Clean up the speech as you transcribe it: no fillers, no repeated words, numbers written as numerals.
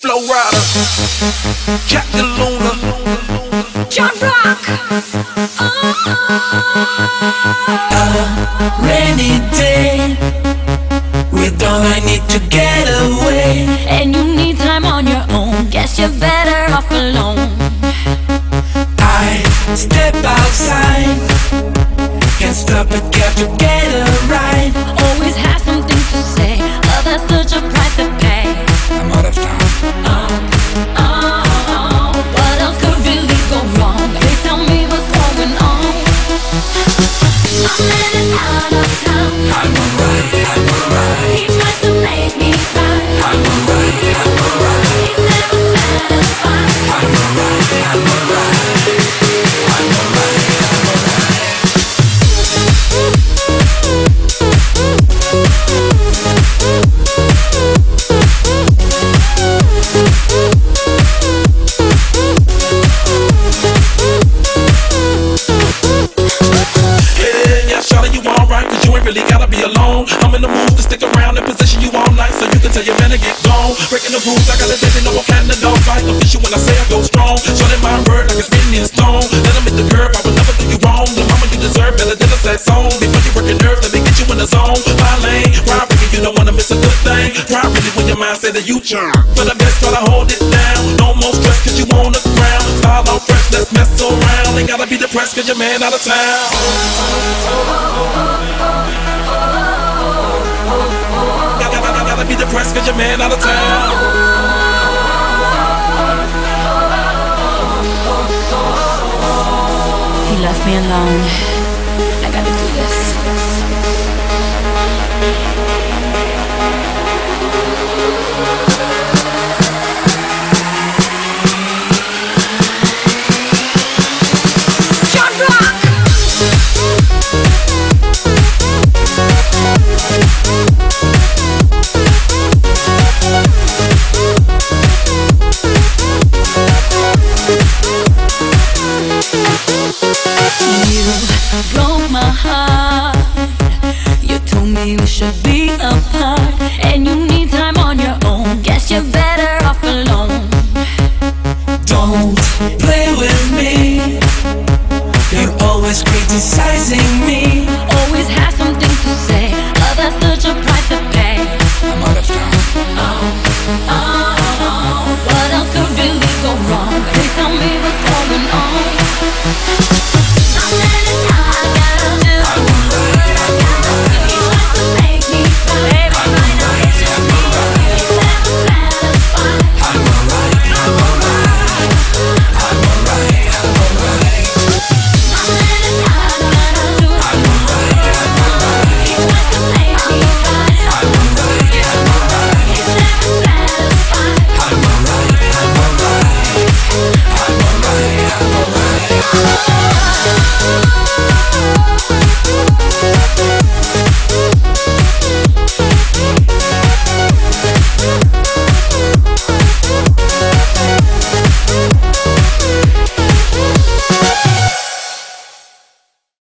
Flow Rider, Captain Luna, John Rock. A rainy day, with all I need to get away. And you need time on your own. Guess you're better off alone. I step outside, can't stop but got to get a ride. Always have something to say, but that's such a price to pay. I'm out of town. What else could really go wrong? Please tell me what's going on. My man is out of town. I'm alright, I'm alright. He tries to make me cry. I'm alright, I'm alright. He's never satisfied. I'm alright, I'm alright. I'm alright, I'm alright. Really gotta be alone. I'm in the mood to stick around and position you all night so you can tell your man to get gone. Breaking the rules, I got a baby, no more cat in the dog fight. Official when I say I go strong. Shorting my word like it's written in stone. Let them hit the curb, I will never do you wrong. The mama you deserve better than a sad song. Before you work your nerves, let me get you in the zone. My lane, ride really, you don't wanna miss a good thing. Ride really when your mind say that you churn. For the best, try to hold it down. No more stress cause you on the ground. Style all fresh, let's mess around. Ain't gotta be depressed cause your man out of town. Gotta be depressed cause your man out of town. He left me alone. I gotta do this. John Rock. Broke my heart. You told me we should be apart, and you need time on your own. Guess you're better off alone. Don't play with me. You're always criticizing me. Always have something to say, but that's such a price to pay. I'm out of town. What else could really go wrong? Please tell me what's going on.